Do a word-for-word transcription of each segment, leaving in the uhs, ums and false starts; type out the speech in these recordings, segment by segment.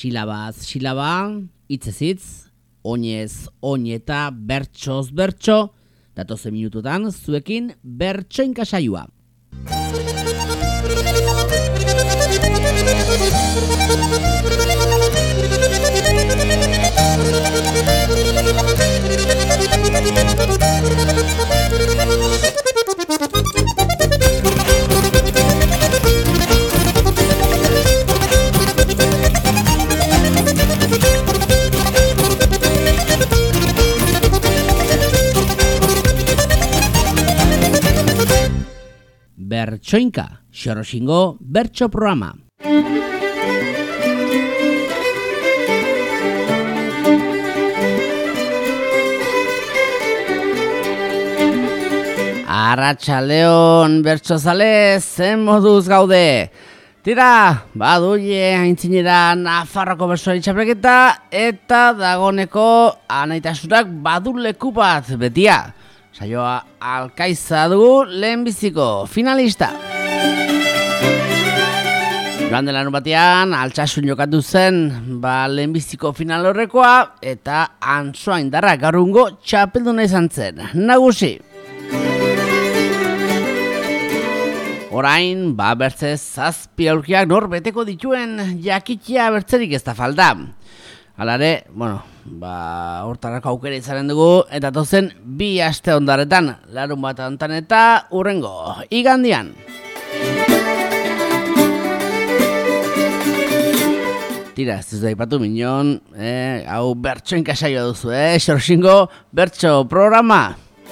Silabaz silaba, hitzez hitz, oinez oineta, bertsoz bertso, datozen minututan zuekin bertsoinka saioa. Bertsoinka, Xoroxingo bertso programa. Arratsaldeon bertsozale, zen moduz gaude. Tira, baduie aintzinera Nafarroko bertsoari txapelketa eta dagoneko anaitasunak badu leku bat betia. Saioa Alkaiza dugu lehenbiziko finalista. Joan dela batean, Altsasun jokatu zen ba, lehenbiziko final horrekoa eta Antsoa Indarra garungo txapelduna izan zen. Nagusi. Orain, ba bertze zazpi aurkiak nor beteko dituen jakitia bertzerik ez da falta. Halare, bueno, ba, hortarako aukera izaren dugu, eta tozen bi aste ondaretan, larun bat ontan eta urrengo, igandian. Tira, ez dut daipatu minon, eh, hau bertsoinka saioa duzu, eh, Xoroxingo bertso programa.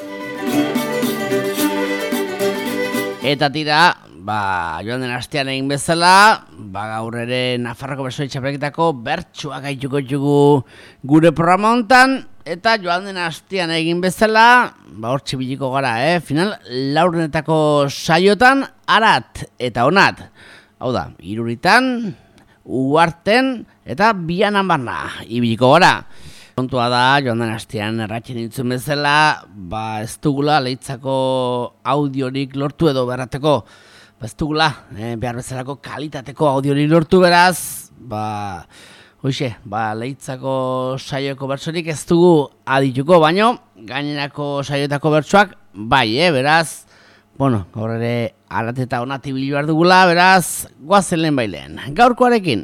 Eta tira, ba, joan den astean egin bezala, ba, gaur ere Nafarroko bertsoari txapelketako bertsoak gaituko ditugu gure programa hontan, eta joan den astean egin bezala, ba, hor txibiliko gara, eh? Final laurdenetako saiotan, arat eta onat. Hau da, iruritan, uarten eta bianan barna, ibiliko gara. Kontua da, joan den astean erratxen nintzen bezala, ba, ez dugula leitzako audiorik lortu edo berrateko. Ba, ez dugula, eh, behar bezalako kalitateko audiorik lortu beraz, ba, hoxe, ba, leitzako saioko bertsorik ez dugu adituko, baino, gainerako saioetako bertsoak, bai, eh, beraz, bueno, gaur ere arat eta onat ibili behar dugula, beraz, goazen lehen bailen, gaurkoarekin.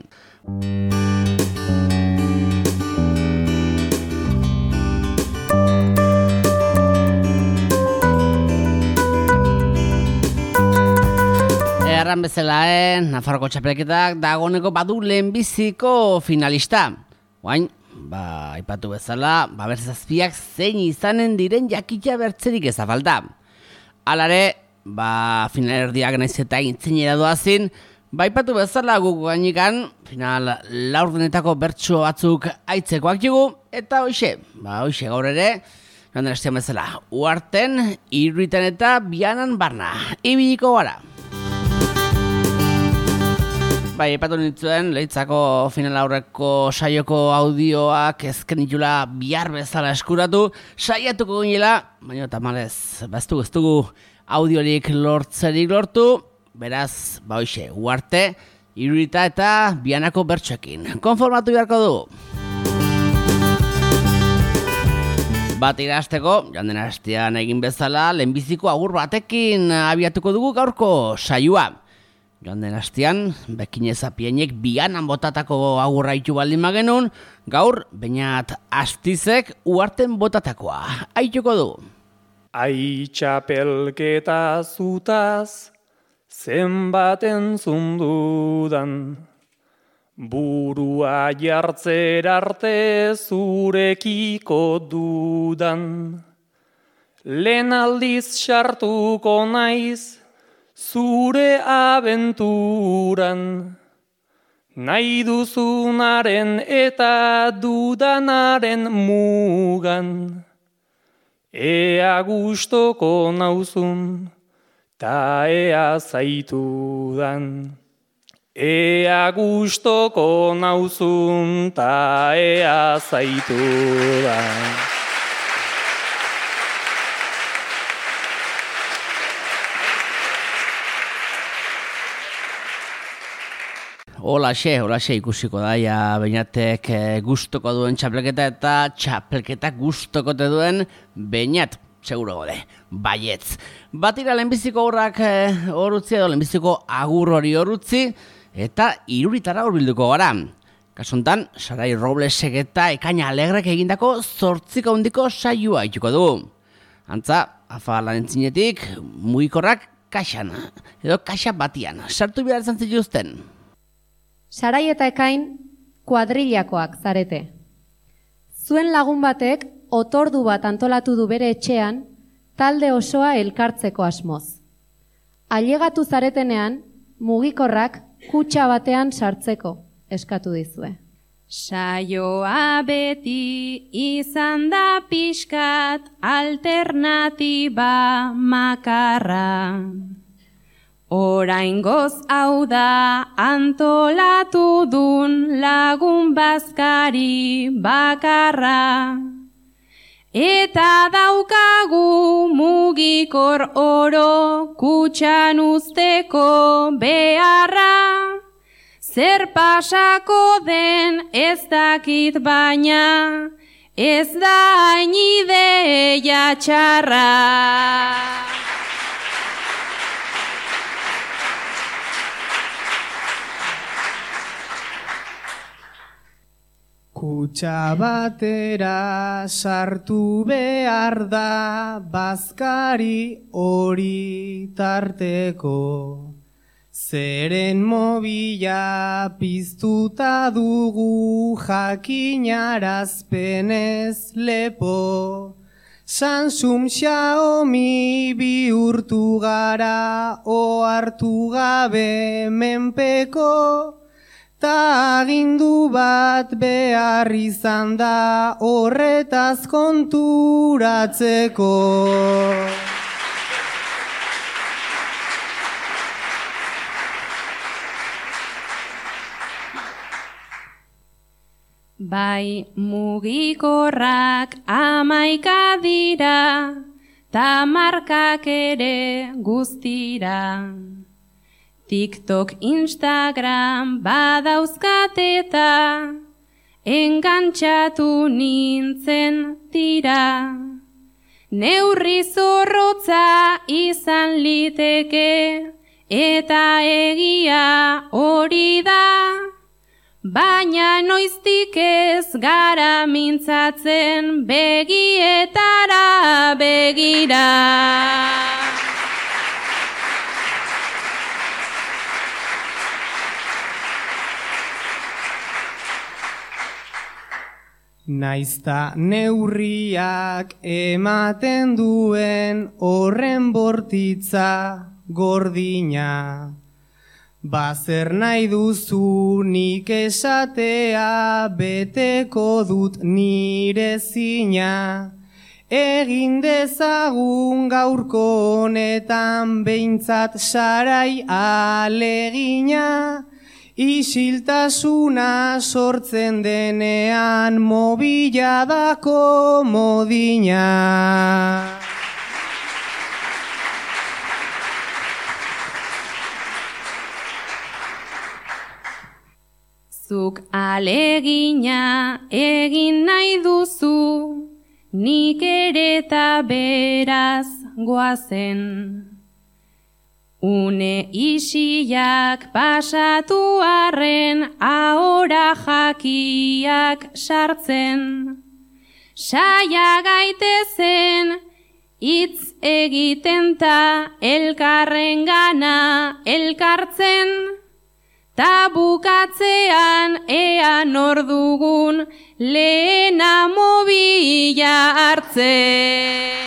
Erran bezala, eh, Nafarroko txapelketak dagoneko badu lehenbiziko finalista. Oain, ba, aipatu bezala, ba, bertzazpiak zein izanen diren jakitia bertzerik ez da falta. Halare, ba, finalerdiak naiz eta intzinera doazin, ba, aipatu bezala guk gainikan, final laurdenetako bertso batzuk aitzekoak jugu, eta hoxe, ba, hoxe gaur ere, joan den astean bezala, uarten, iruritan eta bianan barna, ibiliko gara. Bai, epatu nintzuen, leitzako final aurreko saioko audioak ezken ditula bihar bezala eskuratu, saiatuko ginela, baina tamalez, baztu ez dugu audiorik lortzerik lortu, beraz, ba hoxe, uarte, irurita eta bianako bertsoekin. Konformatu beharko dugu. Bat irazteko, joan den astean egin bezala, lehenbiziko agur batekin abiatuko dugu gaurko saioa. Joan den astean, bekinez apienek bianan botatako agurra itu baldin magenun, gaur, bainat astizek uarten botatakoa. Aituko du. Ai txapelketa zutaz, zenbaten zundudan, burua jartzer arte zurekiko dudan. Lehen aldiz sartuko naiz, zure abenturan, nahi duzunaren eta dudanaren mugan, ea gustoko nauzun, ta ea zaitudan. Ea gustoko nauzun, ta ea zaitudan. holaxe, holaxe ikusiko daia Beñatek e, gustoko duen txapelketa eta txapelketa gustoko te duen Beñat. Seguro gode, baietz. Batira lehenbiziko horrak e, horutzi edo lehenbiziko agur hori horutzi eta iruritara horbilduko gara. Kasuntan, Sarai Roblesek eta Ekaina Alegrek egindako zortziko handiko saioa ituko du. Antza, afalaren entzinetik, mugikorrak kaxan, edo kaxa batian, sartu behar izan zituzten. Sarai eta Ekain kuadrillakoak zarete. Zuen lagun batek otordu bat antolatu du bere etxean, talde osoa elkartzeko asmoz. Ailegatu zaretenean, mugikorrak kutxa batean sartzeko eskatu dizue. Saioa beti izan da pixkat alternatiba makarra. Oraingoz hau da antolatu dun lagun bazkari bakarra. Eta daukagu mugikor oro kutxan usteko beharra. Zer pasako den ez dakit baina, ez da hain ideia txarra. Kutxa batera sartu behar da bazkari hori tarteko. Zeren mobila piztuta dugu jakinarazpenez lepo. Samsung Xiaomi bihurtu gara ohartu gabe menpeko. Ta agindu bat behar izan da horretaz konturatzeko. Bai mugikorrak amaika dira, ta markak ere guztira. TikTok, Instagram badauzkateta, engantxatu nintzen tira. Neurri zorrotza izan liteke, eta egia hori da. Baina noiztik ez gara mintzatzen begietara begira. Naizta neurriak ematen duen horren bortitza gordina. Bazer nahi duzu nik esatea beteko dut nire zina. Egin dezagun gaurko honetan behintzat Sarai alegina. Isiltasuna sortzen denean mobila da komodina. Zuk alegina egin nahi duzu, nik ere eta beraz goazen. Une isiak pasatu arren ahora jakiak sartzen. Saia gaitezen hitz egiten ta elkarren gana elkartzen. Ta bukatzean ea nor dugun lehena mobila hartzen.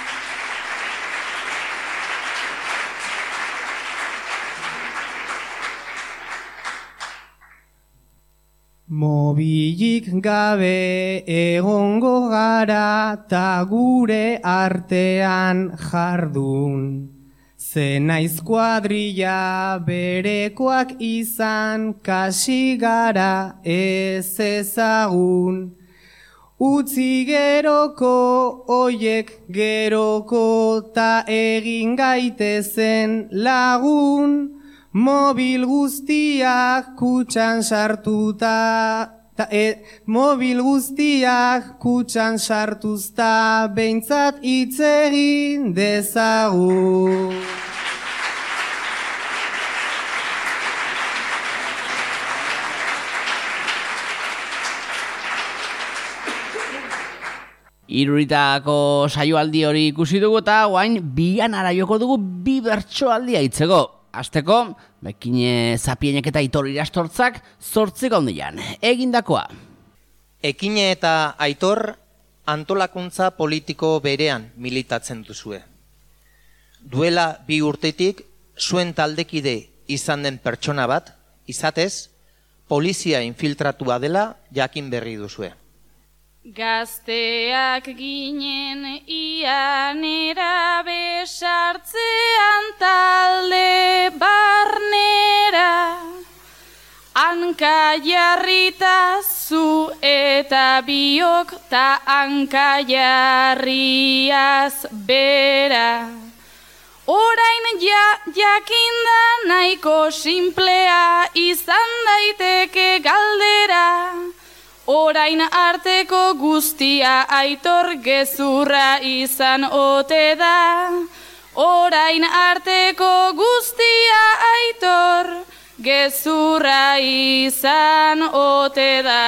Mobilik gabe egongo gara ta gure artean jardun. Ze naiz kuadrilla berekoak izan kasi gara ez ezagun. Utzi geroko oiek geroko ta egin gaitezen lagun. mobil guztiak kutxan sartuta, ta, e, mobil guztiak kutxan sartuzta, behintzat hitz egin dezagun. Iruritako saioaldi hori ikusi dugu eta guain bian araioko dugu bi bertsoaldia hitzeko. Azteko, bekine Zapienek eta Aitor Irastortzak zortziko handian. Egindakoa. Ekine eta Aitor antolakuntza politiko berean militatzen duzue. Duela bi urtetik zuen taldekide izan den pertsona bat, izatez, polizia infiltratua dela jakin berri duzue. Gazteak ginen ianera besartzean talde barnera, hanka jarrita zu eta biok ta hanka jarriaz bera. Orain ja, jakinda nahiko simplea izan daiteke galdera, orain arteko guztia Aitor gezurra izan ote da. Orain arteko guztia Aitor gezurra izan ote da.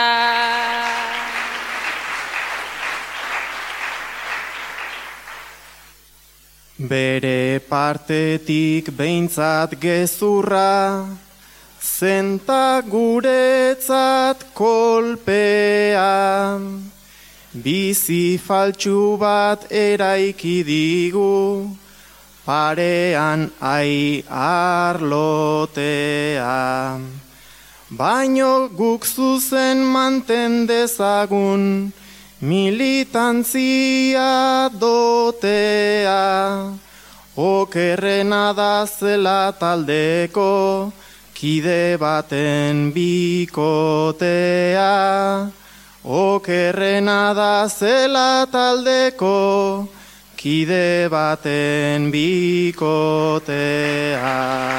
Bere partetik behintzat gezurra, zenta guretzat kolpea, bizi faltsu bat eraiki digu, parean ai arlotea. Baino guk zuzen manten dezagun, militantzia dotea, okerrena da zela taldeko, kide baten bikotea, okerrena da zela taldeko, kide baten bikotea.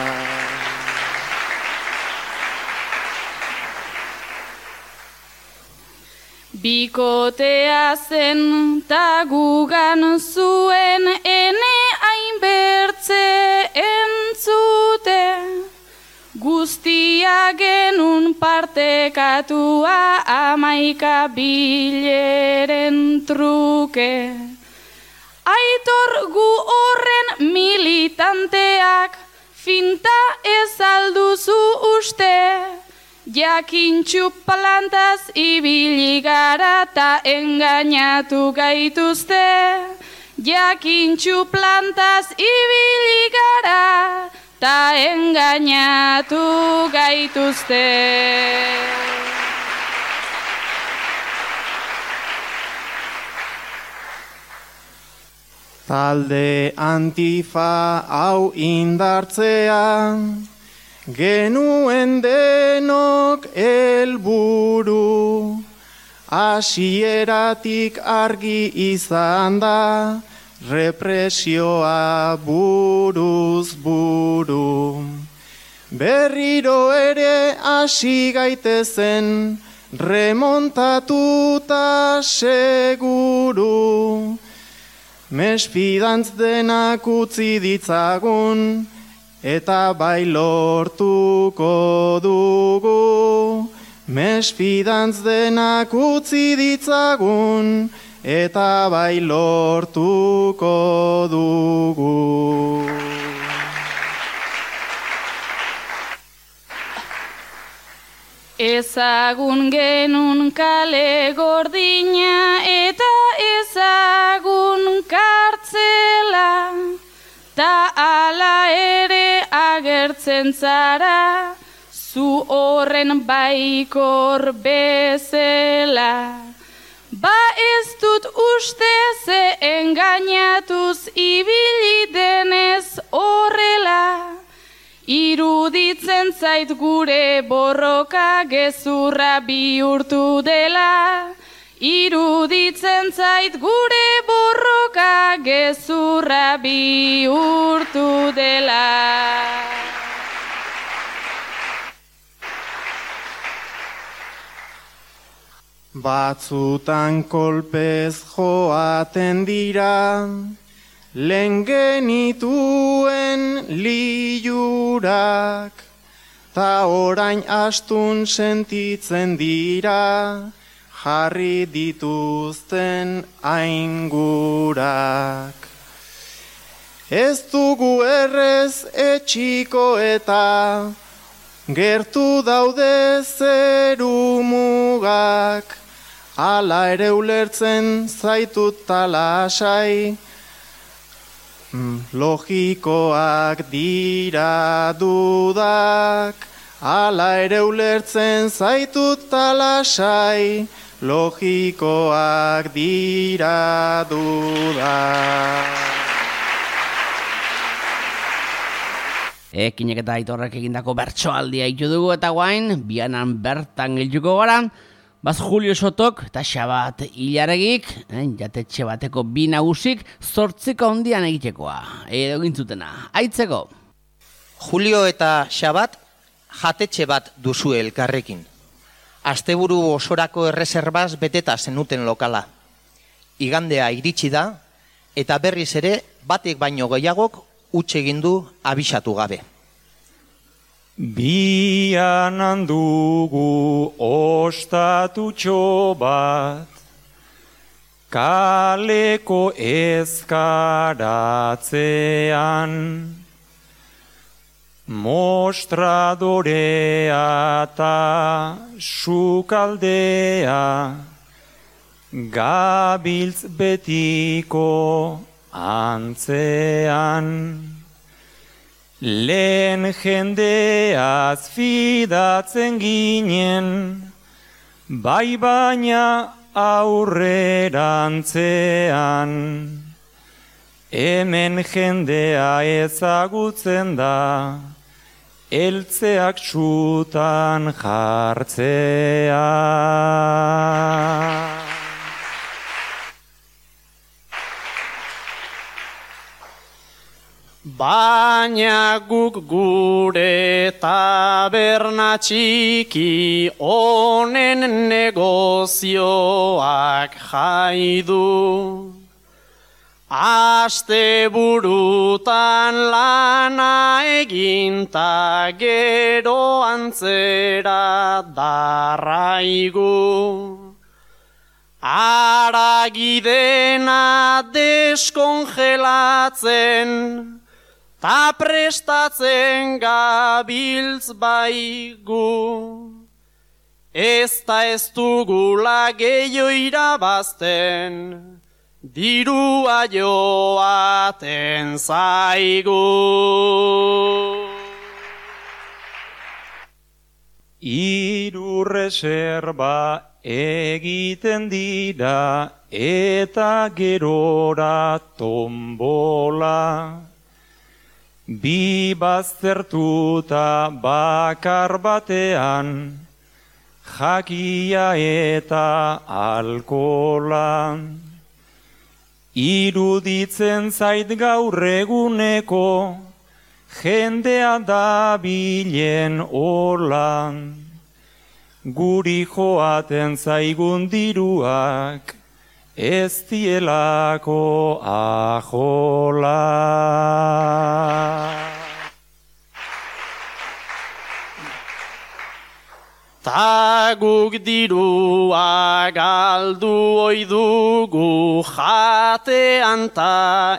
Bikotea zen ta gugan zuen ene hainbertze entzute, guztia genun partekatua amaika bileren truke. Aitor gu horren militanteak finta ez alduzu uste, jakintxu plantaz ibili gara ta engainatu gaituzte. Jakintxu plantaz ibili gara ta engainatu gaituzte. Talde antifa hau indartzea, genuen denok helburu, hasieratik argi izan da, represioa buruz buru. Berriro ere hasi gaitezen, remontatuta seguru. Mesfidantz denak utzi ditzagun, eta bai lortuko dugu. Mesfidantz denak utzi ditzagun, eta bai lortuko dugu. Ezagun genun kale gordina eta ezagun kartzela, ta ala ere agertzen zara, zu horren baikor bezela. Ba ez dut uste ze engainatuz ibili denez horrela, iruditzen zait gure borroka gezurra bihurtu dela. Iruditzen zait gure borroka gezurra bihurtu dela. Batzutan kolpez joaten dira, lehen genituen liurak, ta orain astun sentitzen dira, jarri dituzten aingurak. Ez dugu errez etxiko eta gertu daude zeru mugak, ala ere ulertzen zaitut talasai, logikoak dira dudak, ala ere ulertzen zaitut talasai, logikoak dira dudak. Ekinek eta Aitorrek egindako bertsoaldia itu dugu eta guain, bianan bertan giltuko gara, baz Julio Sotok eta Xabat Ilaregik, eh, jatetxe bateko bi nagusik, zortziko ondian egitekoa, edo gintzutena, aitzeko. Julio eta Xabat jatetxe bat duzu elkarrekin. Asteburu osorako erreserbaz beteta zenuten lokala. Igandea iritsi da, eta berriz ere batek baino gehiagok utxe egin du abisatu gabe. Bianan dugu ostatutxo bat, kaleko ezkaratzean, mostradorea eta sukaldea, gabiltz betiko antzean. Lehen jendeaz fidatzen ginen, bai baina aurrerantzean. Hemen jendea ezagutzen da, eltzeak txutan jartzea. Baina guk gure taberna txiki honen negozioak jaidu. Aste burutan lana eginta gero antzera darraigu. Aragidena deskongelatzen, ta prestatzen gabiltz baigu. Ez da ez dugula gehiago irabazten, dirua joaten zaigu. Hiru reserba egiten dira eta gerora tombola. Bi baztertuta bakar batean, jakia eta alkola. Iruditzen zait gaur eguneko, jendea da bilen olan. Guri joaten zaigun diruak, ez dielako ajola. Ta guk dirua galdu oidugu jatean ta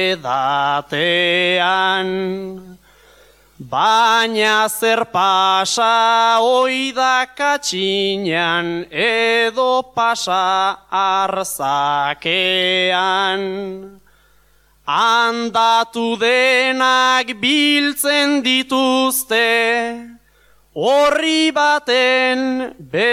edatean. Baina zer pasa oida katxinan edo pasa arzakean. Andatu denak biltzen dituzte, horri baten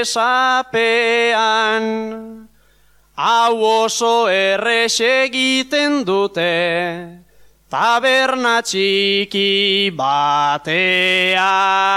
besapean. Hau oso errex egiten dute, taberna txiki batea.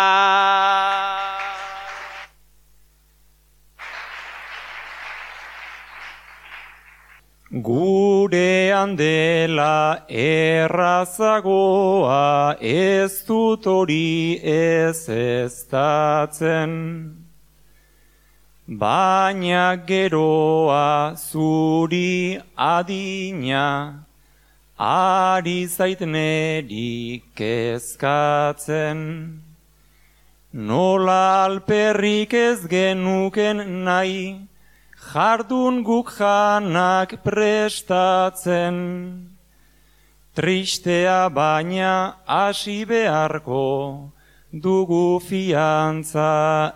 Gurean dela errazagoa, ez dut hori ez eztatzen. baina geroa zuri adina, ari zait neri kezkatzen. Nola alperrik ez genuken nahi, jardun guk janak prestatzen. Tristea baina hasi beharko, dugu fiantza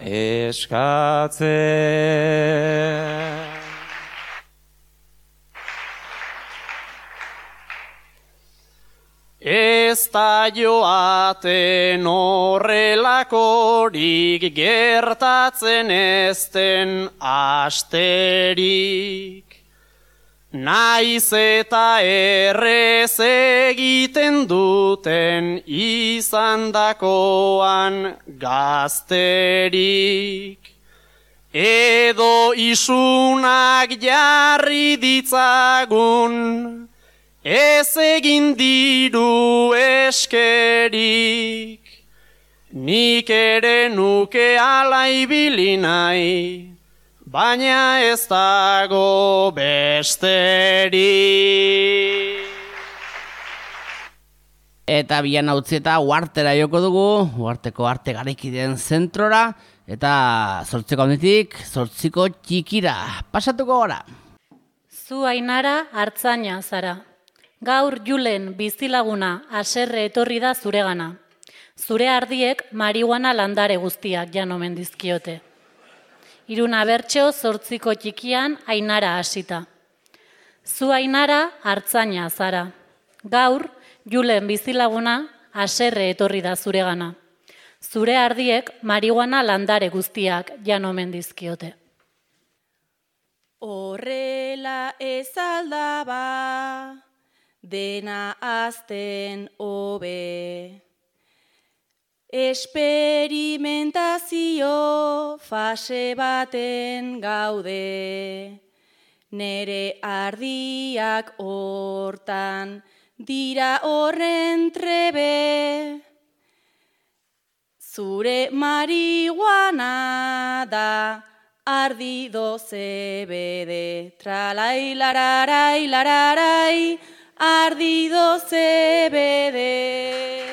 eskatzen. Ez da joaten horrelakorik gertatzen ezten asterik. Naiz eta errez egiten duten izandakoan gazterik. Edo isunak jarri ditzagun, ez egin diru eskerik. Nik ere nuke ala ibili nahi, baina ez dago besterik. Eta bian utzi eta uartera joko dugu, uarteko arte garaikideen zentrora, eta zortziko handitik, zortziko txikira. Pasatuko gora. Zu Ainara hartzaina zara. Gaur Julen bizilaguna haserre etorri da zuregana. Zure ardiek marihuana landare guztiak jan omen dizkiote. Iruna bertso zortziko txikian Ainara hasita. Zu Ainara hartzaina zara. Gaur Julen bizilaguna haserre etorri da zuregana. Zure ardiek marihuana landare guztiak jan omen dizkiote. Horrela ez aldaba, dena azten hobe. Esperimentazio fase baten gaude. Nere ardiak hortan dira horren trebe. Zure marihuana da ardi doze bede, tralai lararai lararai, ardi doze bede.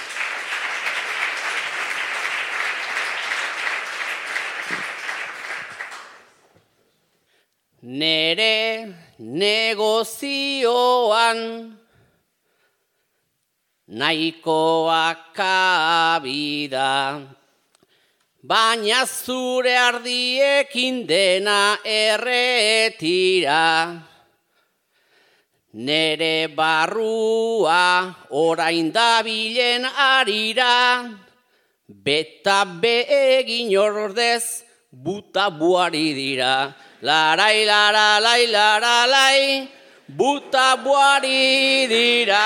Nere negozioan nahikoak kabida, baina zure ardiekin dena erretira. Nere barrua orain dabilen arira, beta be egin ordez buta buari dira. Larai, laralai, laralai, buta buari dira.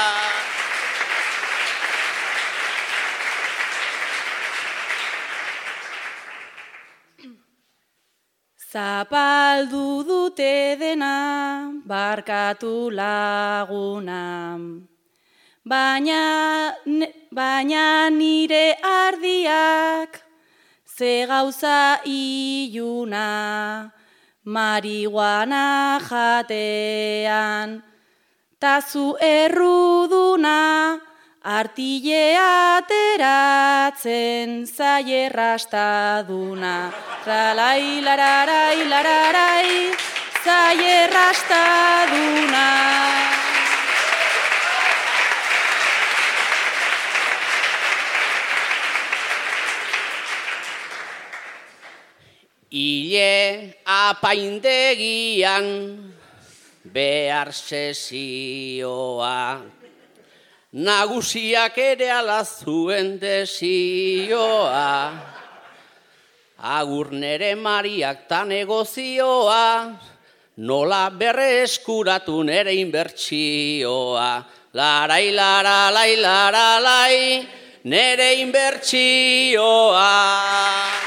Zapaldu dute dena, barkatu laguna. Baina, baina nire ardiak, ze gauza iluna, marihuana jatean, tazu erruduna, artile ateratzen zaierrastaduna. Tralai lararai lararai, zaierrastaduna. Ile apaindegian behar sesioa, nagusiak ere ala zuen desioa. Agur nere mariak ta negozioa, nola berre eskuratu nere inbertsioa. Larai, laralai, laralai, nere inbertsioa.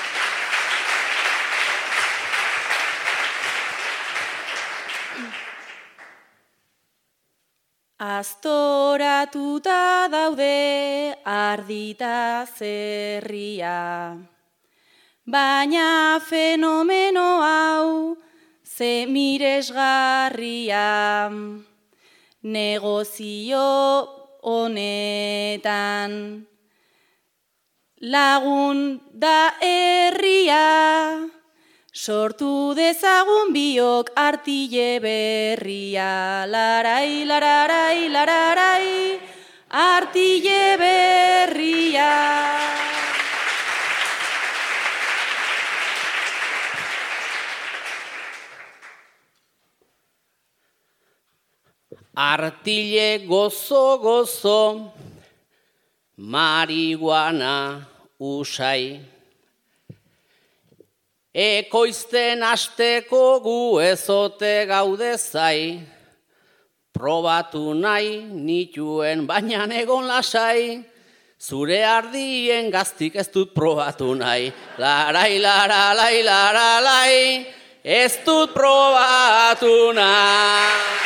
Aztoratuta daude ardita zerria, baina fenomeno hau ze miresgarria. Negozio honetan lagun da herria, sortu dezagun biok artile berria. Larai, lararai, lararai, artile berria. Artile gozo gozo, marihuana usai. Ekoizten asteko gu ezote gaude zai. Probatu nahi nituen baina egon lasai. Zure ardien gaztik ez dut probatu nahi. Larai, laralai, laralai, ez dut probatu nahi.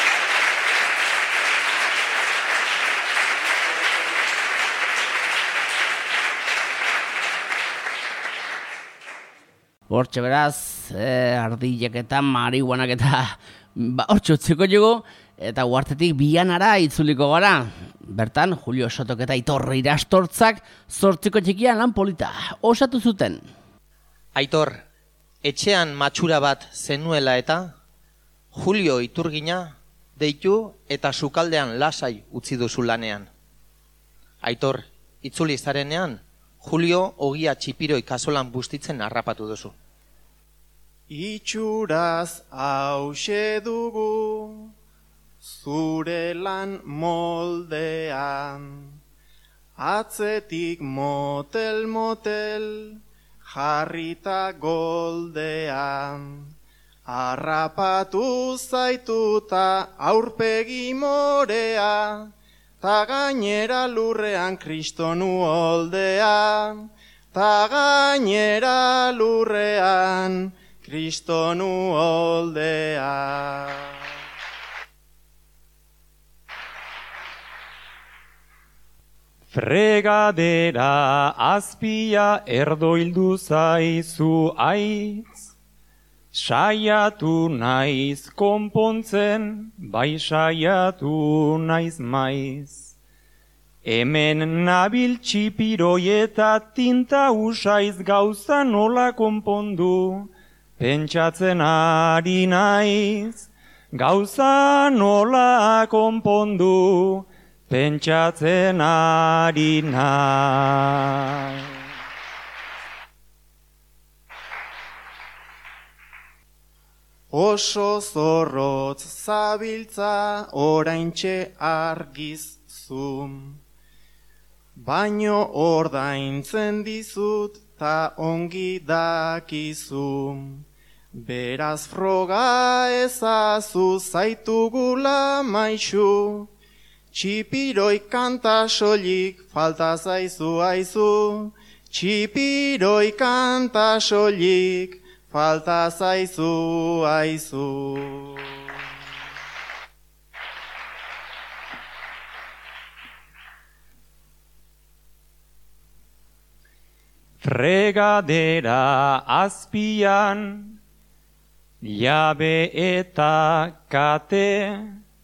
Hortxe beraz, eh, ardilek eta marihuanak eta ba, hortxe utziko jugu, eta uartetik bianara itzuliko gara. Bertan, Julio Sotok eta Aitor Irastortzak zortziko txikian lan polita osatu zuten. Aitor, etxean matxura bat zenuela eta Julio Iturgina deitu eta sukaldean lasai utzi duzu lanean. Aitor, itzuli zarenean, Julio ogia txipiroi kasolan bustitzen harrapatu duzu. Itxuraz hause dugu zure lan moldean, atzetik motel motel jarrita goldean, harrapatu zaituta aurpegi morea, ta gainera lurrean kristonu oldea, ta gainera lurrean kristonu oldea. Fregadera azpia erdoildu zaizu aitz, saiatu naiz konpontzen, bai saiatu naiz maiz. Hemen nabil txipiroi eta tinta usaiz gauza nola konpondu, pentsatzen ari naiz, gauza nola konpondu, pentsatzen ari naiz. Oso zorrotz zabiltza oraintxe argizzu, baino ordaintzen dizut ta ongi dakizu. Beraz froga ezazu zaitugula maixu, txipiroi kanta soilik falta zaizu aizu, txipiroi kanta soilik falta zaizu aizu. Fregadera azpian, jabe eta kate,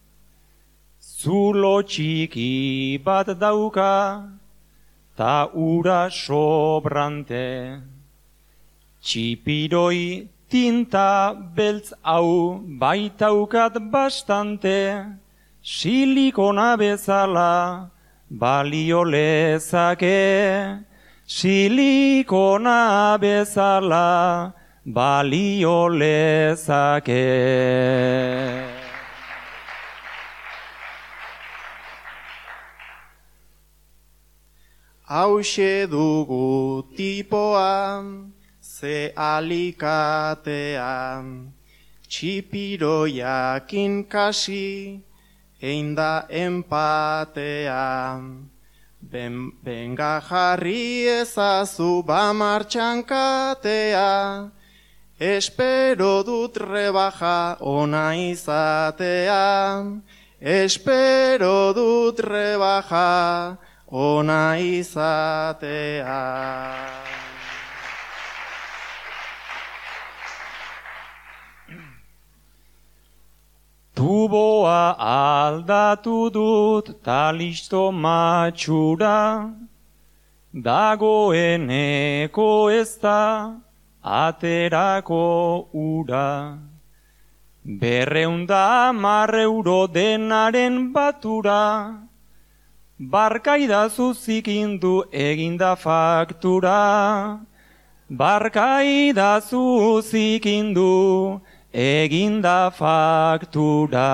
zulo txiki bat dauka, ta ura sobrante. Txipiroi tinta beltz hau baitaukat bastante, silikona bezala balio lezake, silikona bezala balio lezake. Hauxe dugu tipoa, ze alikatea, txipiroiakin kasi, einda empatea. Ben, benga jarri ezazu ba martxan katea, espero dut rebaja ona izatea, espero dut rebaja ona izatea. Tuboa aldatu dut talisto matxura, dagoeneko ez da aterako ura. Berreunda marreuro denaren batura, barkaidazu zikindu eginda faktura. Barkaidazu zikindu eginda faktura.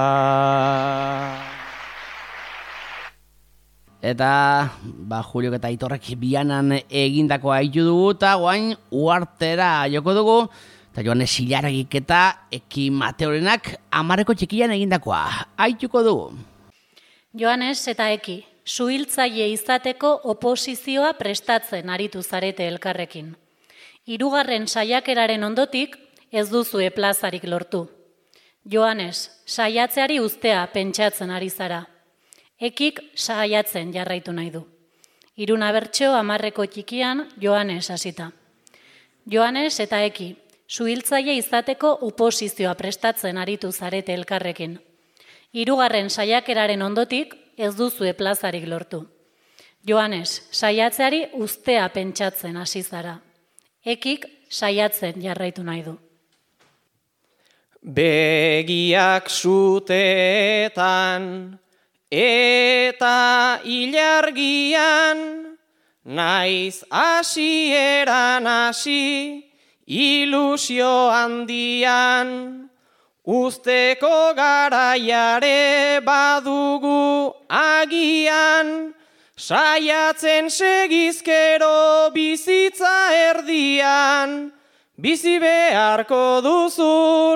Eta, ba, Juliok eta Aitorrek bianan egindakoa haitu dugu, eta guain uartera joko dugu, eta joan esilaragik eta Eki Mateorenak amareko txikian egindakoa haituko dugu. Joanes eta Eki, suhiltzaile izateko oposizioa prestatzen aritu zarete elkarrekin. Hirugarren saiakeraren ondotik, ez duzue plazarik lortu. Joanes, saiatzeari ustea pentsatzen ari zara. Ekik saiatzen jarraitu nahi du. Hiruna bertso hamarreko txikian Joanes hasita. Joanes eta Eki, suhiltzaile izateko oposizioa prestatzen aritu zarete elkarrekin. Hirugarren saiakeraren ondotik ez duzue plazarik lortu. Joanes, saiatzeari ustea pentsatzen hasi zara. Ekik saiatzen jarraitu nahi du. Begiak suteetan eta ilargian, naiz hasieran hasi ilusio handian, usteko garaiare badugu agian, saiatzen segizkero bizitza erdian, bizi beharko duzu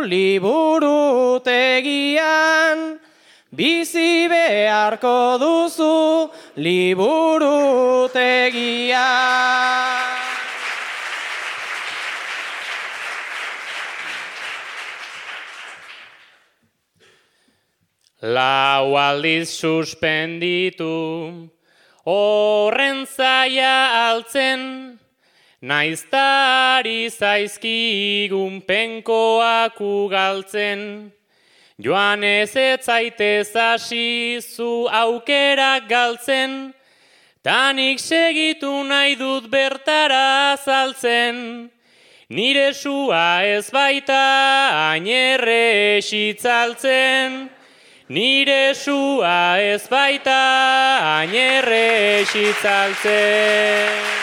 liburutegian, bizi beharko duzu liburutegian. Lau aldiz suspenditu, horren zaila altzen, naiztari zaizkigun penkoak ugaltzen. Joanez ez zaitez hasi zu aukerak galtzen, tanik segitu nahi dut bertara azaltzen. Nire sua ez baita hain errexitzaltzen, nire sua ez baita hain errexitzaltzen.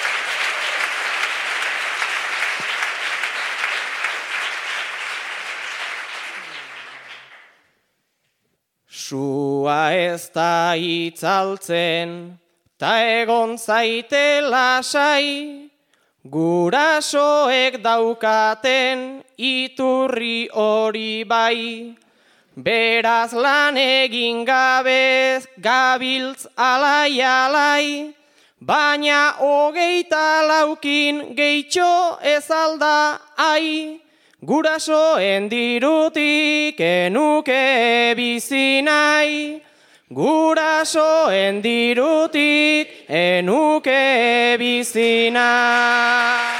Sua ez da itzaltzen, ta egon zaite lasai, gurasoek daukaten iturri hori bai. Beraz lan egin gabez gabiltz alai-alai, baina hogeita laukin gehitxo ez alda ai. Gurasoen dirutik enuke bizi nahi, gurasoen dirutik enuke bizi nahi.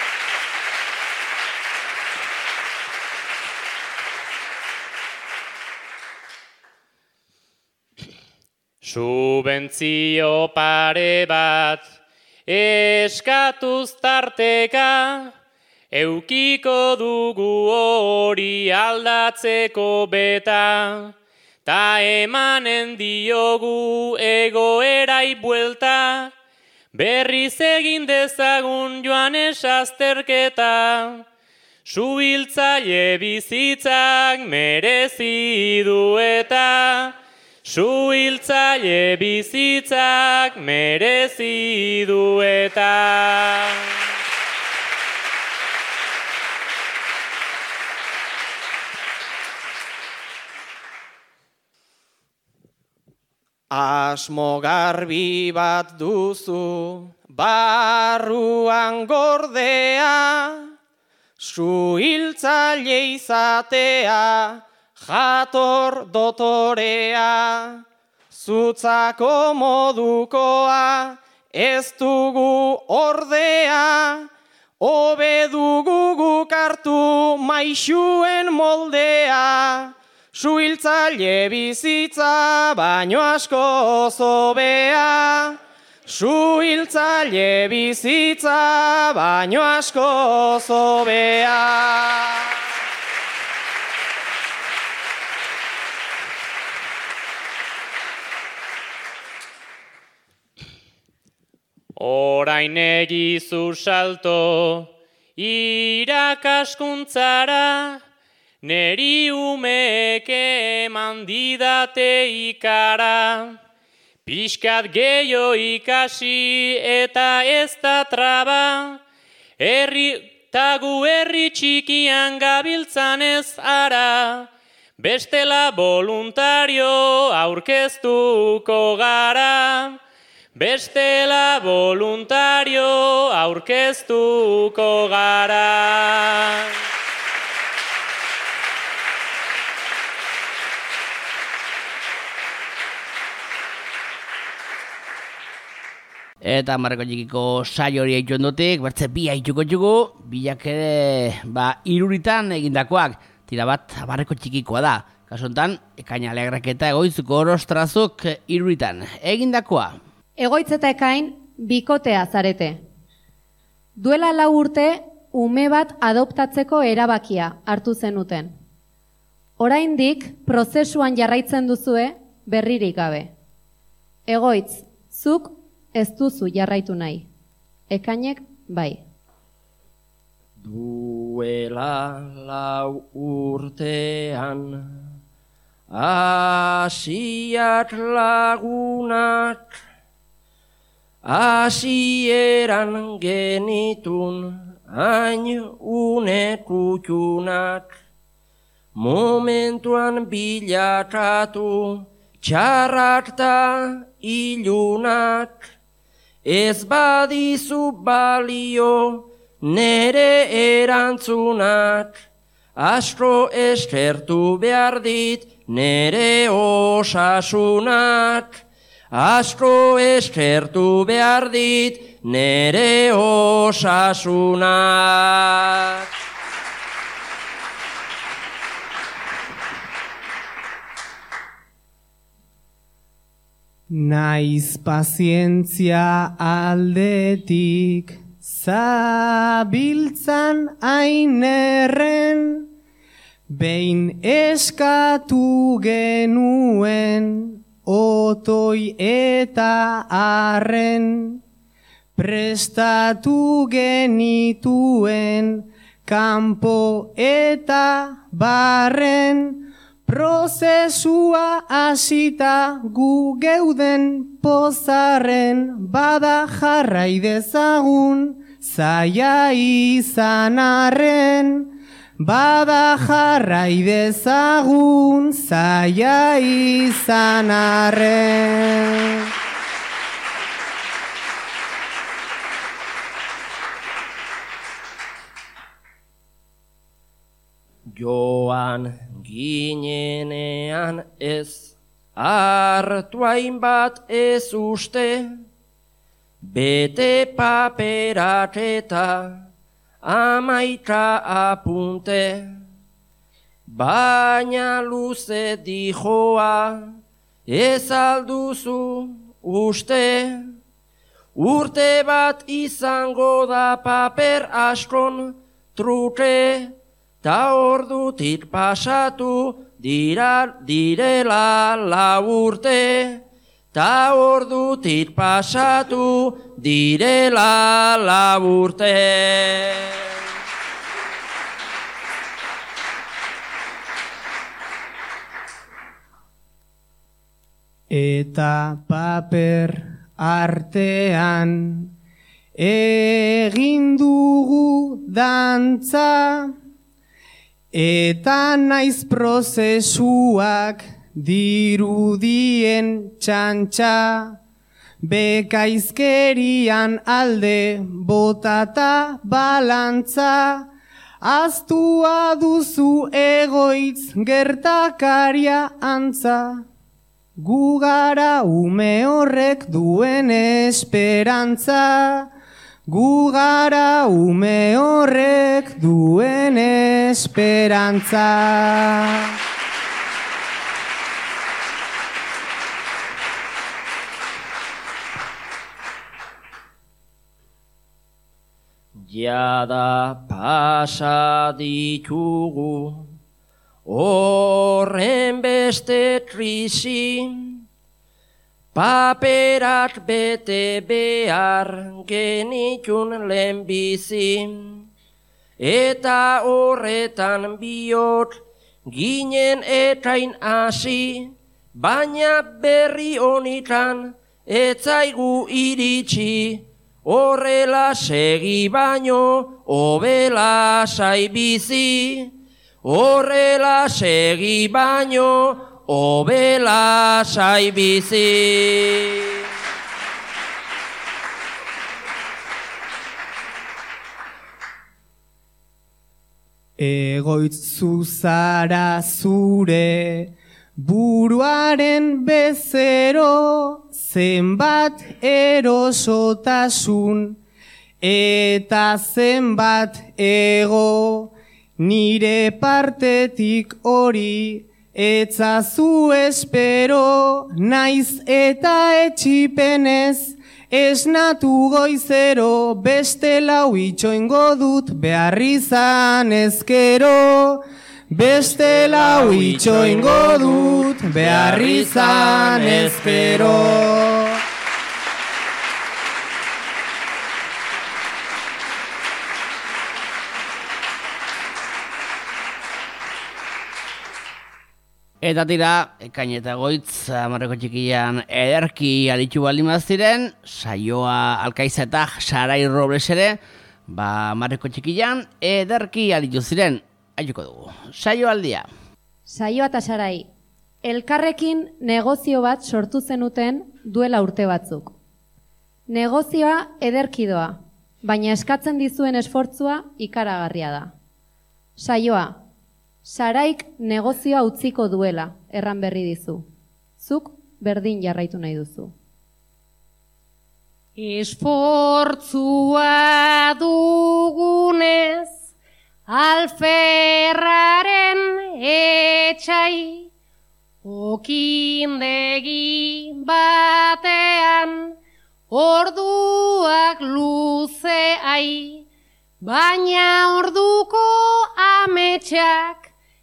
Subentzio pare bat eskatuz tarteka, eukiko dugu hori aldatzeko beta, ta emanen diogu egoerai buelta, berriz egin dezagun Joanes azterketa, suhiltzaile bizitzak merezi du eta, suhiltzaile bizitzak merezi du eta. Asmo garbi bat duzu, barruan gordea, suhiltzaile izatea, jator dotorea, zutzako modukoa, ez dugu ordea, Hobe dugu guk hartu maixuen moldea, suhiltzaile bizitza baino asko zobea. Suhiltzaile bizitza baino asko zobea. Orain egizu salto irakaskuntzara, neri umeek eman didate ikara. Piskat gehiago ikasi eta ez da traba, herri tagu herri txikian gabiltzan ez ara, bestela voluntario aurkeztuko gara. Bestela voluntario aurkeztuko gara. Eta marreko txikiko saio hori haituen dutik, bertze bi haituko txugu, bilak ere, ba, iruritan egindakoak, tira bat, marreko txikikoa da. Kasontan, ekaina alegraketa egoizuko orostrazuk iruritan egindakoa. Egoitz eta ekain, bikotea zarete. Duela lau urte, ume bat adoptatzeko erabakia hartu zenuten. Oraindik, prozesuan jarraitzen duzue, berririk gabe. Egoitz, zuk ez duzu jarraitu nahi. Ekainek, bai. Duela lau urtean, asiak lagunak, asieran genitun hain une kutxunak, momentuan bilakatu txarrak ta ilunak, ez badizu balio nere erantzunak, astro eskertu behar dit nere osasunak. Asko eskertu behar dit nere osasunak. Naiz pazientzia aldetik zabiltzan ainerren, behin eskatu genuen otoi eta arren, prestatu genituen kanpo eta barren, prozesua hasita gu geuden pozarren, bada jarrai dezagun zaila izan arren. Bada jarrai dezagun zaila izan arren. Joan ginenean ez, hartu hainbat ez uste, bete paperak eta amaika apunte, baina luze dijoa ez alduzu uste, urte bat izango da paper askon truke, ta ordutik pasatu dira direla lau urte, ta ordutik pasatu direla lau urte. Eta paper artean egin dugu dantza, eta naiz prozesuak dirudien txantxa, bekaizkerian alde botata balantza, aztua duzu egoitz gertakaria antza, gu gara ume horrek duen esperantza, gu gara ume horrek duen esperantza. Jada pasa ditugu horren beste krisi, paperak bete behar genitun lehenbizi, eta horretan bihot ginen etain hasi, baina berri honitan etzaigu iritsi, horrela segi baino hobela sai bizi, horrela segi baino hobela sai bizi. Egoitz zuzara zure buruaren bezero, zenbat erosotasun eta zenbat ego, nire partetik hori etzazu espero, naiz eta etxipenez esnatu goizero, beste lau itxoingo dut beharrizan ezkero, beste lau itxoingo dut beharrizan ezkero. Eta tira, ekain eta goitz, amarreko txikian ederki aritu baldin ziren, saioa Alkaizetak Sarai Robles ere, ba amarreko txikian ederki aritu ziren, aituko dugu. Saio aldia. Saioa eta Sarai, elkarrekin negozio bat sortu zenuten duela urte batzuk. Negozioa ederki doa, baina eskatzen dizuen esfortzua ikaragarria da. Saioa, Saraik negozioa utziko duela, erran berri dizu. Zuk berdin jarraitu nahi duzu. Esfortzua dugunez, alferraren etxai, okindegi batean, orduak luzeai, baina orduko ametsak,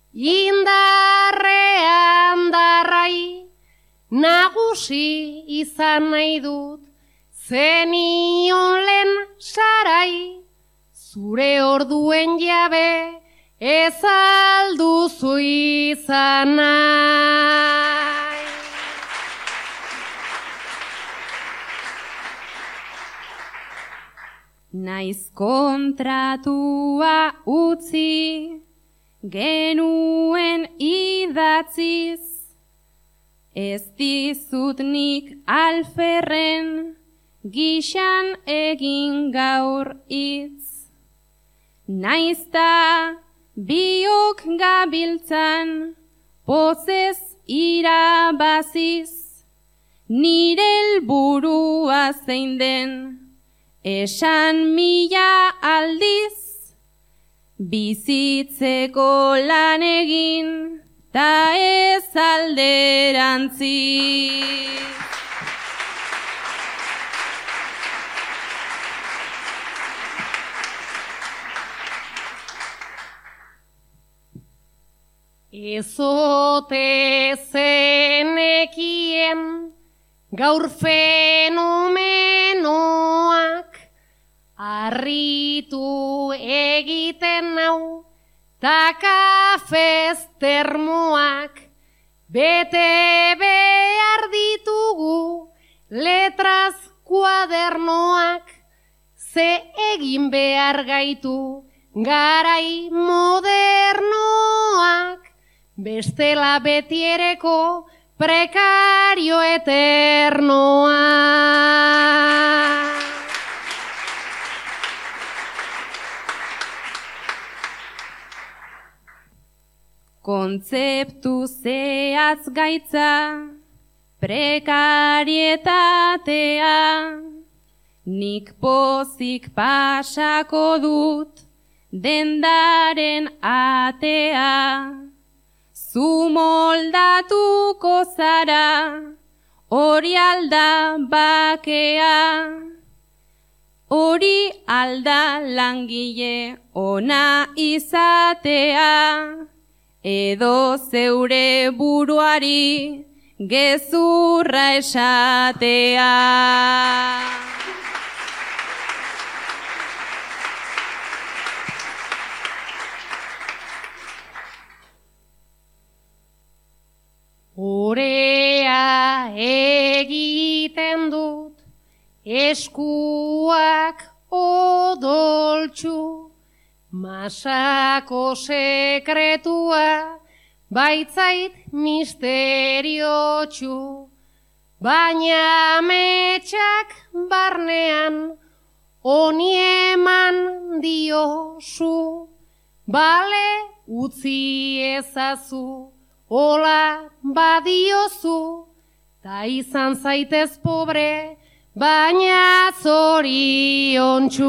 indarrean darrai, nagusi izan nahi dut, zenion lehen Sarai, zure orduen jabe ez alduzu izan nahi. Naiz kontratua utzi, genuen idatziz, ez dizut nik alferren, gixan egin gaur hitz. Naizta biok gabiltzan, pozez irabaziz, nire helburua zein den, esan mila aldiz, bizitzeko lan egin, ta ez alderantzi. Ezote zenekien gaur fenomenoak, harritu egiten nau, ta kafez termoak, bete behar ditugu letraz kuadernoak, ze egin behar gaitu garai modernoak, bestela betiereko prekario eternoak. Kontzeptu zehatz gaitza, prekarietatea, nik pozik pasako dut dendaren atea, zu moldatuko zara, hori alda bakea, hori alda langile ona izatea, edo zeure buruari gezurra esatea. Orea egiten dut, eskuak odoltsu, masako sekretua baitzait misteriotsu, baina ametsak barnean honi eman diozu, bale utzi ezazu, hola badiozu, ta izan zaitez pobre, baina zoriontsu.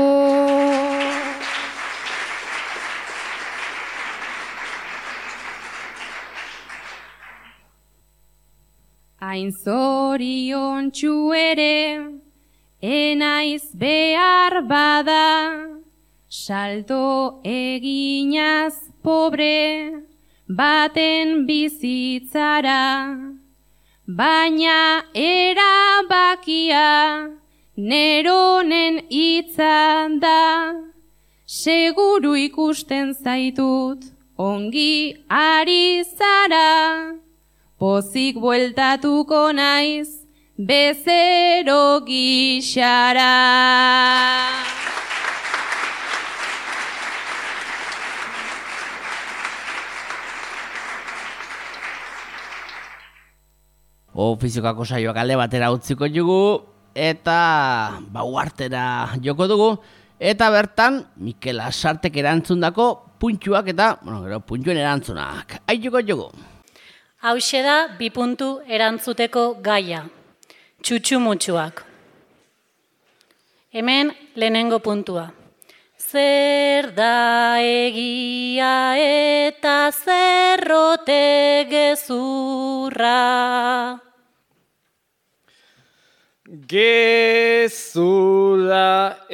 Hain zoriontsu ere, enaiz behar bada, salto eginaz pobre, baten bizitzara, baina erabakia neronen hitza da, seguru ikusten zaitut ongi ari zara, pozik bueltatuko naiz bezero gixara. Ofiziokako saioak alde batera utziko dugu, eta bauartera joko dugu, eta bertan Mikel Lasartek erantzundako puntxuak eta, bueno, gero, puntxuen erantzunak. Aituko dugu. Hauxe da bi puntu erantzuteko gaia, txutxumutxuak. Hemen lehenengo puntua. Zer da egia eta zerrote gezurra? Gezurra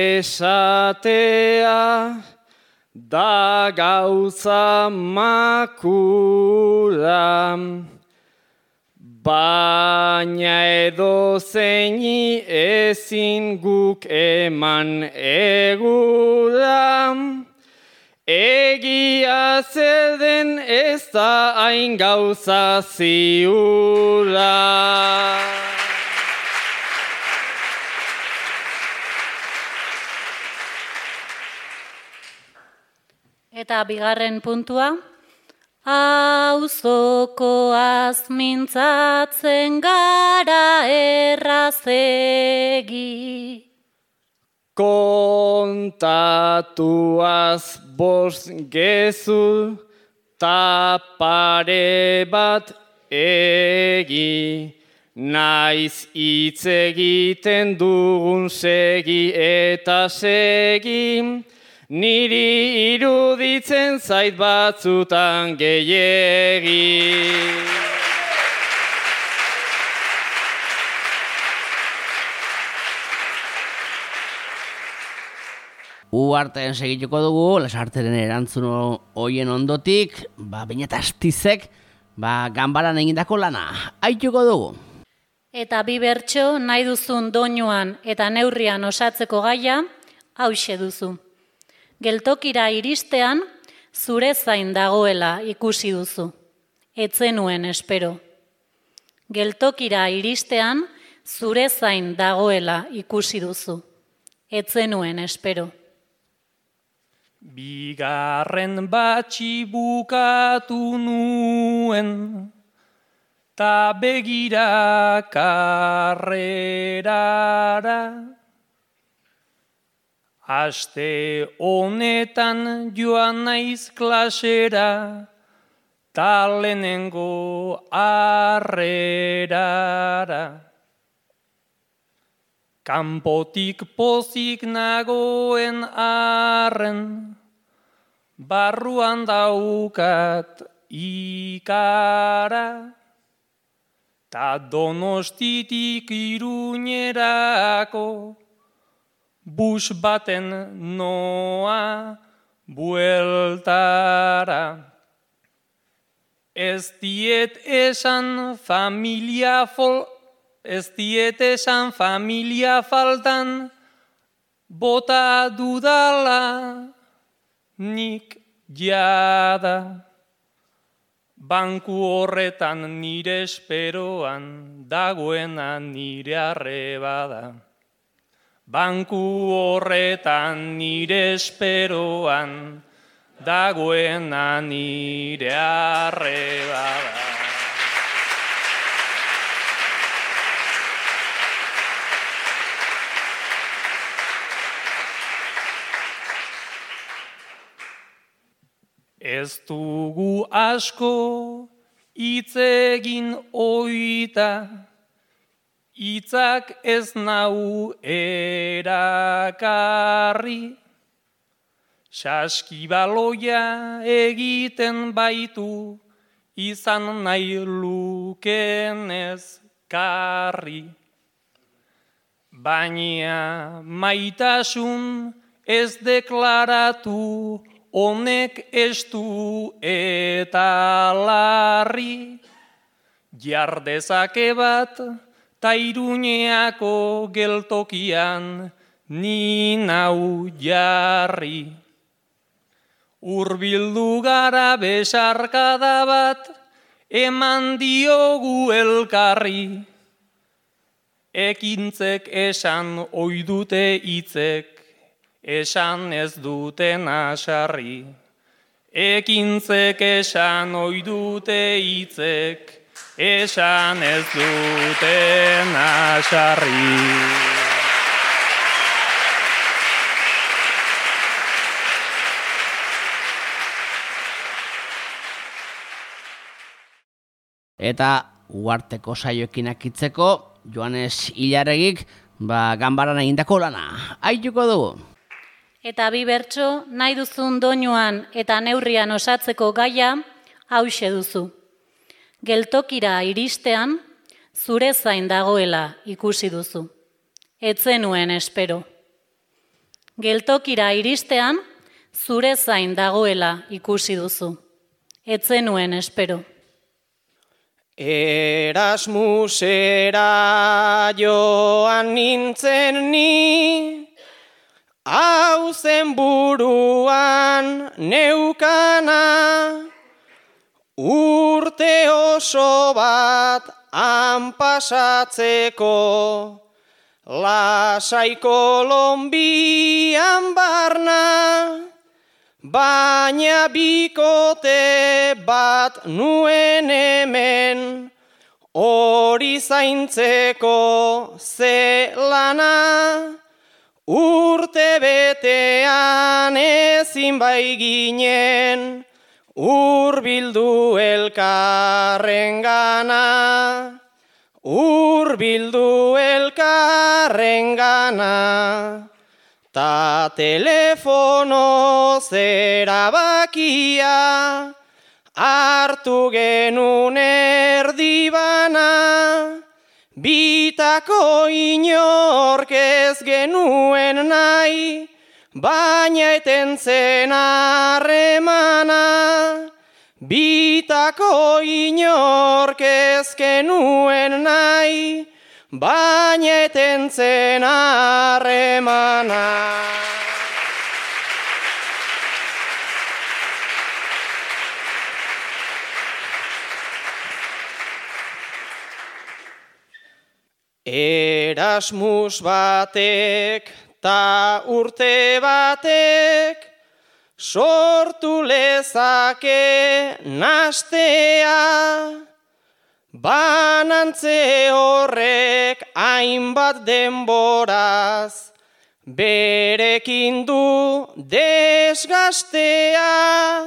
esatea da gauza makura, baina edo zeini ezin guk eman egura, egia zer den ez da hain gauza ziura. Eta bigarren puntua, auzokoaz mintzatzen gara errazegi. Kontatuaz bost gezur ta pare bat egi, naiz hitz egiten dugun segi eta segi, niri iruditzen zait batzutan gehiegi. Uartean segituko dugu, Lasarteren erantzun hoien ondotik, ba, Beñat Astizek, ba, ganbaran egindako lana. Aituko dugu. Eta bi bertso nahi duzun doinuan eta neurrian osatzeko gaia, hauxe duzu. Geltokira iristean, zure zain dagoela ikusi duzu. Etzenuen espero. Geltokira iristean, zure zain dagoela ikusi duzu. Etzenuen espero. Bigarren batxi bukatu nuen, ta begira karrerara. Aste honetan joan naiz klasera, ta lehenengo arrerara. Kanpotik pozik nagoen arren, barruan daukat ikara, ta Donostitik Iruñerako bus baten noa bueltara. Ez diet esan familia fol, ez diet esan familia faltan, bota dudala nik jada. Banku horretan nire esperoan, dagoena nire arrebada. Banku horretan nire esperoan, dagoena nire arrebada. Ez dugu asko hitz egin oita, hitzak ez nau erakarri, saskibaloia egiten baitu, izan nahi luken ez karri. Baina maitasun ez deklaratu, honek estu eta larri, jardezake bat ta Iruñeako geltokian ni nau jarri. Hurbildu gara besarkada bat eman diogu elkarri, ekintzek esan oidute hitzek, esan ez duten asarri. Ekintzek esan oidute hitzek, esan ez duten asarri. Eta uarteko saioekin akitzeko, Joanes Ilaregik, ba, ganbaran egindako lana. Aituko dugu. Eta bi bertso, nahi duzun doinuan eta neurrian osatzeko gaia, hauxe duzu. Geltokira iristean, zure zain dagoela ikusi duzu. Etzenuen espero. Geltokira iristean, zure zain dagoela ikusi duzu. Etzenuen espero. Erasmusera joan nintzen ni, hau zen buruan neukana, urte oso bat han pasatzeko, lasai Kolonbian barna, baina bikote bat nuen hemen, hori zaintzeko ze lana, urte betean ezin bai ginen, hurbildu elkarrengana, hurbildu elkarrengana. Ta telefono zerabakia hartu genuen erdibana, bitako inork ez genuen nahi, baina eten zen harremana. Bitako inork ez genuen nahi, baina eten zen harremana. Erasmus batek ta urte batek sortu lezake nastea, banantze horrek hainbat denboraz, berekin du desgastea,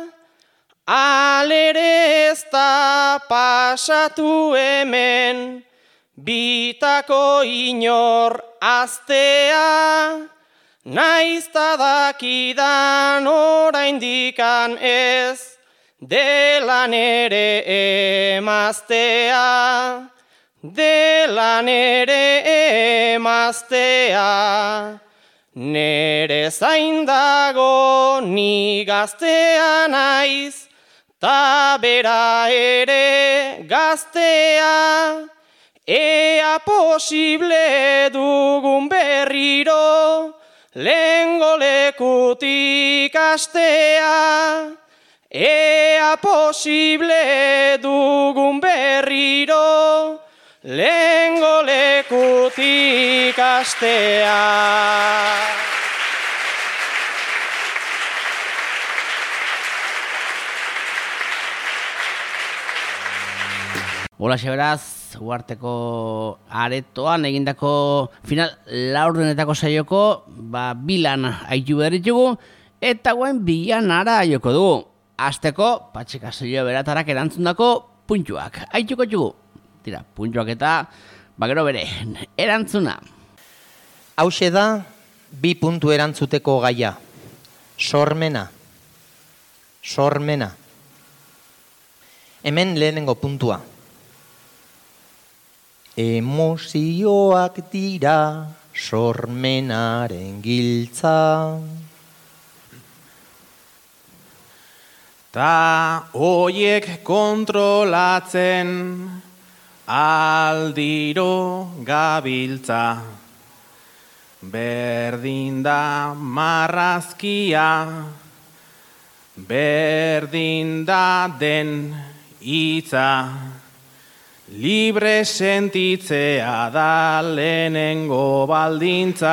alere ez da pasatu hemen, bitako inor aztea, naizta dakidan oraindikan ez, dela nere emaztea, dela nere emaztea. Nere zain dago ni gaztea naiz, ta bera ere gaztea. Ea posible dugun berriro, lehengo lekutik astea. Ea posible dugun berriro, lehengo lekutik astea. Hola, beraz, uarteko aretoan egindako final laurdenetako saioko, ba, bilan haitu berritugu, eta guen bilan ara joko dugu. Azteko, patxika zelio beratarak erantzundako puntuak. Haituko txugu. Tira, puntuak eta, bagero bere, erantzuna. Hauxe da, bi puntu erantzuteko gaia. Sormena. Sormena. Hemen lehenengo puntua. Emozioak dira sormenaren giltza. Ta hoiek kontrolatzen aldiro gabiltza. Berdin da marrazkia, berdin da den hitza. Libre sentitzea da lehenengo baldintza.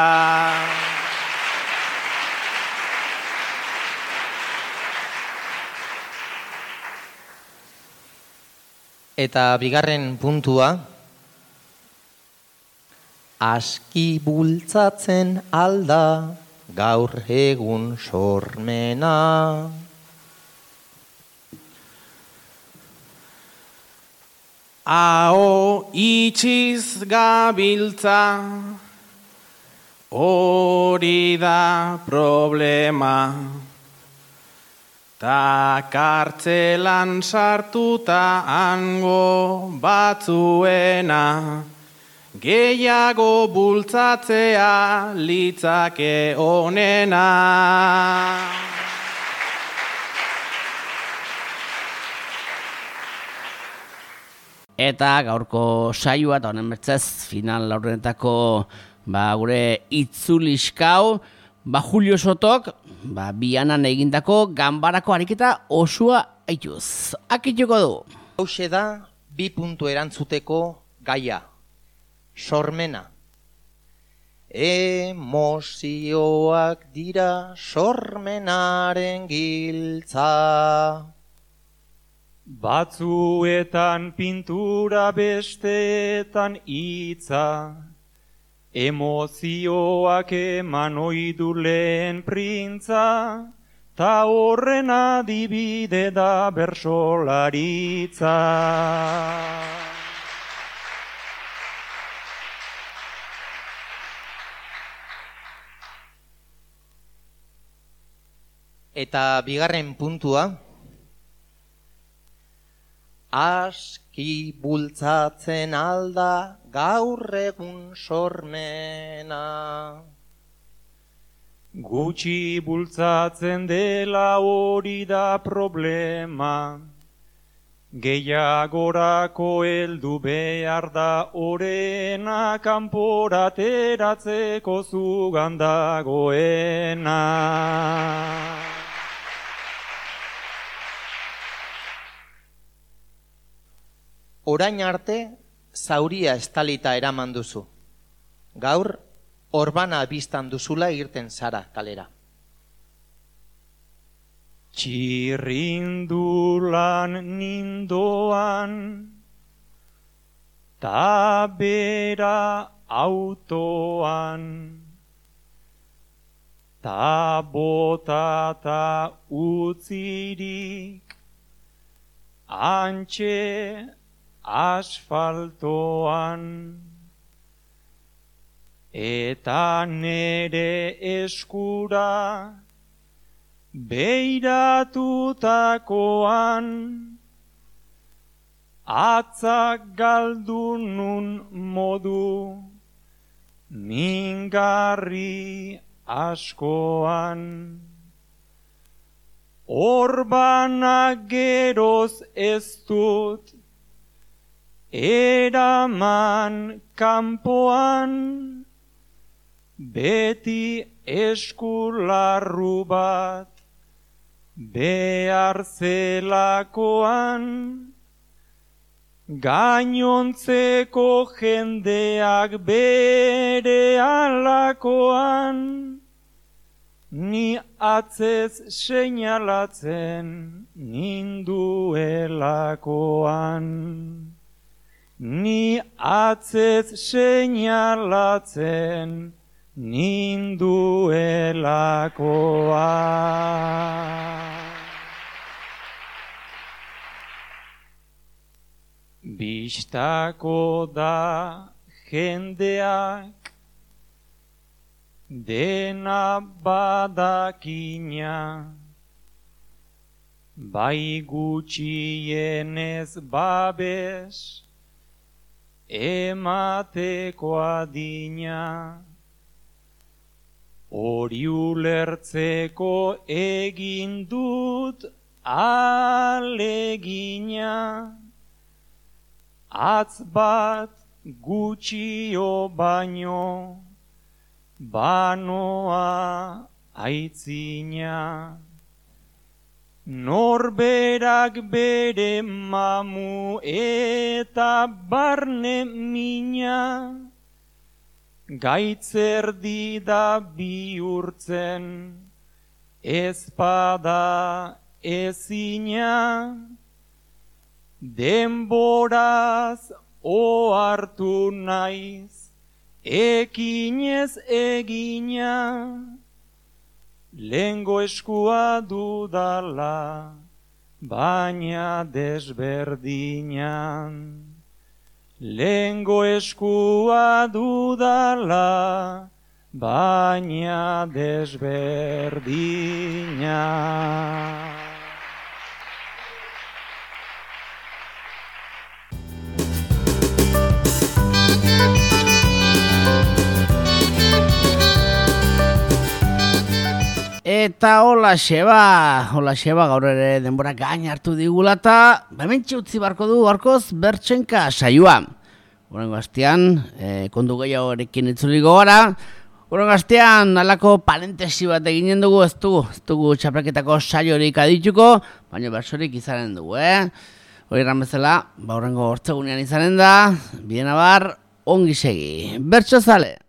Eta bigarren puntua, aski bultzatzen alda gaur egun sormena. Aho itxiz gabiltza, hori da problema. Ta kartzelan sartuta hango batzuena, gehiago bultzatzea litzake onena. Eta gaurko saioa eta honen bertzez final laurdenetako ba, gure itzuliskau, ba, Julio Sotok ba, bianan egindako ganbarako ariketa osua aituz. Akituko du. Hauxe da, bi puntu erantzuteko gaia. Sormena. Emozioak dira sormenaren giltza. Batzuetan pintura, besteetan hitza, emozioak eman oidu lehen printza, ta horren adibide da bersolaritza. Eta bigarren puntua, aski bultzatzen alda gaur egun sormena. Gutxi bultzatzen dela hori da problema, gehiagorako heldu behar da orena, kanporateratzeko zugan dagoena. Orain arte, zauria estalita eraman duzu. Gaur, orbana biztan duzula irten zara kalera. Txirrindulan nindoan, ta bera autoan, ta botata utzirik, antxe asfaltoan. eta nere eskura beiratutakoan atzak galdu nun modu mingarri askoan. Orbanak geroz ez dut eraman kanpoan, beti eskularru bat behar zelakoan, gainontzeko jendeak bere alakoan, ni atzez seinalatzen ninduelakoan. Ni atzez seinalatzen ninduelakoan. Bistako da jendeak dena badakina, bai gutxienez babes emateko adina. Hori ulertzeko egin dut alegina, atz bat gutxio baino banoa aitzina. Norberak bere mamu eta barne mina, gaitzerdi da bihurtzen ezpada ezina. Denboraz ohartu naiz ekinez egina, lehengo eskua dudala, baina desberdinan. Lehengo eskua dudala, baina desberdinan. Eta hola xeba, hola xeba gaur ere denbora gain hartu digula eta hementxe utzi barko du gaurkoz bertsenka saioa. Horrengo astean, eh, kondu gehiagorekin itzuliko gara. Horrengo astean, alako parentesi bat eginen dugu, ez dugu, ez dugu txapelketako saiorik adituko, baina bersorik izanen dugu, eh? Hori erran bezala, ba horrengo hortzegunean izanen da, bien abar, ongi segi. Bertso zale!